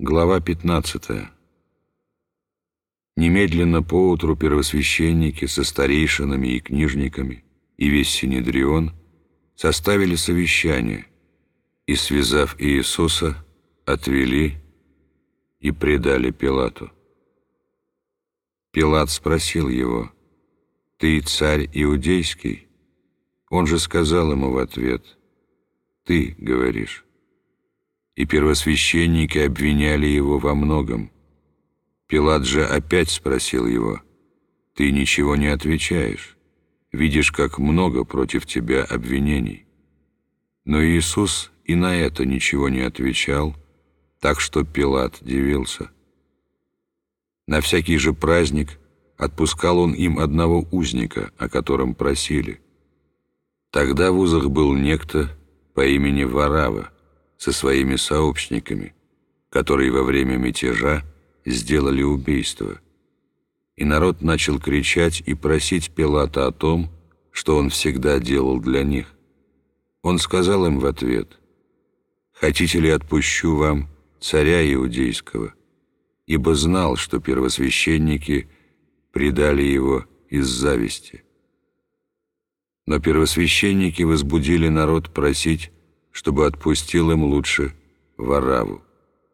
Глава 15. Немедленно поутру первосвященники со старейшинами и книжниками и весь Синедрион составили совещание и, связав Иисуса, отвели и предали Пилату. Пилат спросил его: «Ты царь иудейский?» Он же сказал ему в ответ: «Ты говоришь». И первосвященники обвиняли его во многом. Пилат же опять спросил его: «Ты ничего не отвечаешь? Видишь, как много против тебя обвинений». Но Иисус и на это ничего не отвечал, так что Пилат дивился. На всякий же праздник отпускал он им одного узника, о котором просили. Тогда в узах был некто по имени Варава со своими сообщниками, которые во время мятежа сделали убийство. И народ начал кричать и просить Пилата о том, что он всегда делал для них. Он сказал им в ответ: «Хотите ли, отпущу вам царя иудейского?» Ибо знал, что первосвященники предали его из зависти. Но первосвященники возбудили народ просить, чтобы отпустил им лучше Варавву.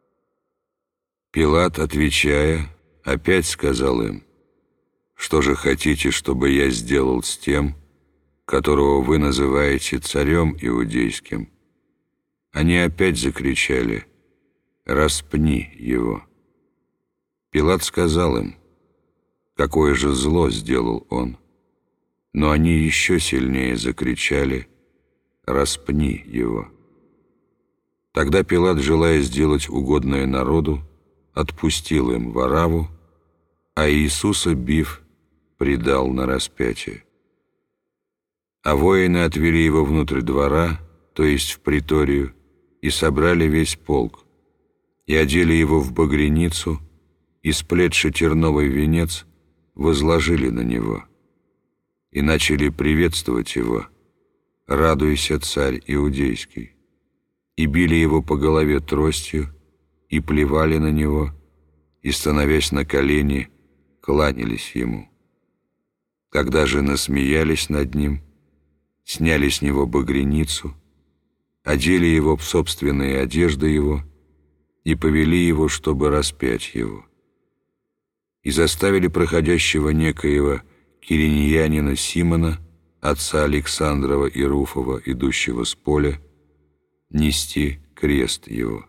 Пилат, отвечая, опять сказал им: «Что же хотите, чтобы я сделал с тем, которого вы называете царем иудейским?» Они опять закричали: «Распни его!» Пилат сказал им: «Какое же зло сделал он?» Но они еще сильнее закричали: «Распни его!» Тогда Пилат, желая сделать угодное народу, отпустил им Варавву, а Иисуса, бив, предал на распятие. А воины отвели его внутрь двора, то есть в приторию, и собрали весь полк, и одели его в багряницу, и, сплетши терновый венец, возложили на него, и начали приветствовать его: «Радуйся, царь иудейский!» И били его по голове тростью, и плевали на него, и, становясь на колени, кланялись ему. Когда же насмеялись над ним, сняли с него багряницу, одели его в собственные одежды его и повели его, чтобы распять его. И заставили проходящего некоего кириньянина Симона, отца Александрова и Руфова, идущего с поля, нести крест его.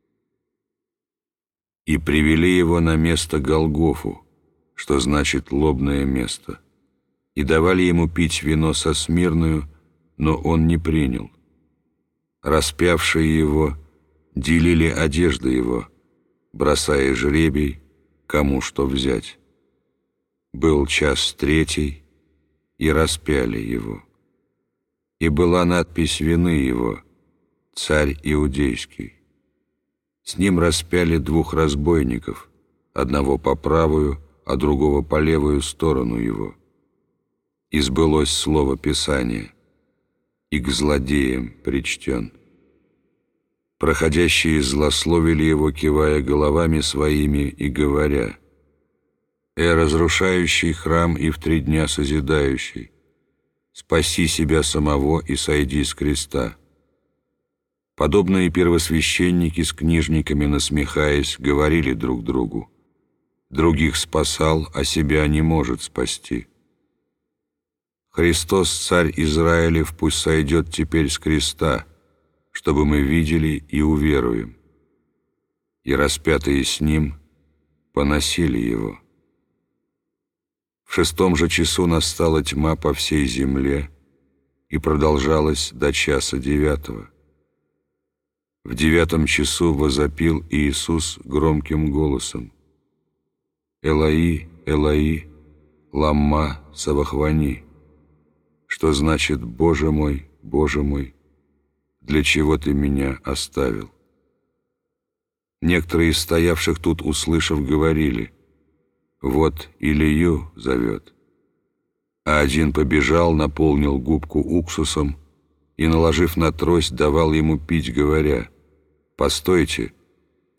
И привели его на место Голгофу, что значит «лобное место», и давали ему пить вино со смирною, но он не принял. Распявшие его делили одежды его, бросая жребий, кому что взять. Был час третий, и распяли его. И была надпись вины его: «Царь иудейский». С ним распяли двух разбойников, одного по правую, а другого по левую сторону его. И сбылось слово Писания: «И к злодеям причтен». Проходящие злословили его, кивая головами своими и говоря: разрушающий храм и в 3 дня созидающий, спаси себя самого и сойди с креста». Подобные первосвященники с книжниками, насмехаясь, говорили друг другу: «Других спасал, а себя не может спасти. Христос, царь Израилев, пусть сойдет теперь с креста, чтобы мы видели и уверуем». И распятые с ним поносили его. В 6 же часу настала тьма по всей земле и продолжалась до часа 9. В 9 часу возопил Иисус громким голосом: «Элои, Элои, ламма савахвани», что значит: «Боже мой, для чего ты меня оставил?» Некоторые из стоявших тут, услышав, говорили: «Вот Илию зовет». А один побежал, наполнил губку уксусом и, наложив на трость, давал ему пить, говоря: «Постойте,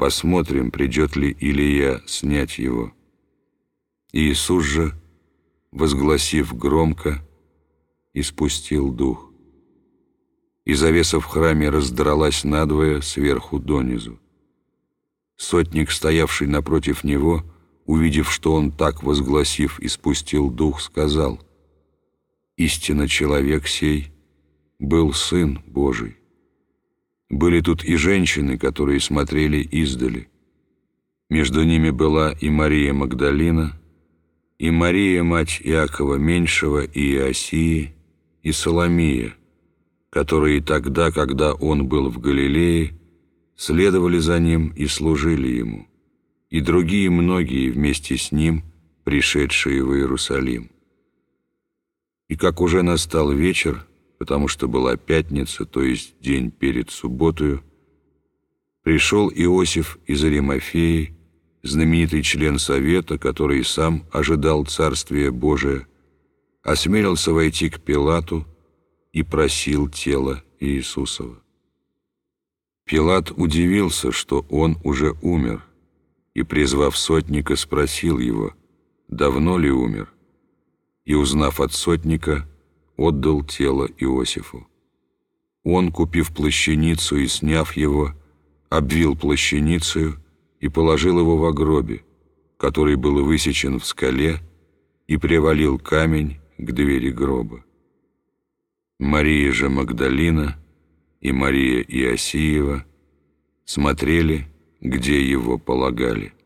посмотрим, придет ли Илия снять его». Иисус же, возгласив громко, испустил дух. И завеса в храме раздралась надвое сверху донизу. Сотник, стоявший напротив него, увидев, что он так, возгласив, испустил дух, сказал: «Истинно человек сей был Сын Божий». Были тут и женщины, которые смотрели издали. Между ними была и Мария Магдалина, и Мария, мать Иакова Меньшего и Иосии, и Соломия, которые тогда, когда он был в Галилее, следовали за ним и служили ему, и другие многие вместе с ним, пришедшие в Иерусалим. И как уже настал вечер, потому что была пятница, то есть день перед субботою, пришел Иосиф из Аримафеи, знаменитый член совета, который сам ожидал Царствия Божия, осмелился войти к Пилату и просил тело Иисусова. Пилат удивился, что он уже умер, и, призвав сотника, спросил его, давно ли умер, и, узнав от сотника, отдал тело Иосифу. Он, купив плащаницу и сняв его, обвил плащаницею и положил его во гробе, который был высечен в скале, и привалил камень к двери гроба. Мария же Магдалина и Мария Иосиева смотрели, где его полагали.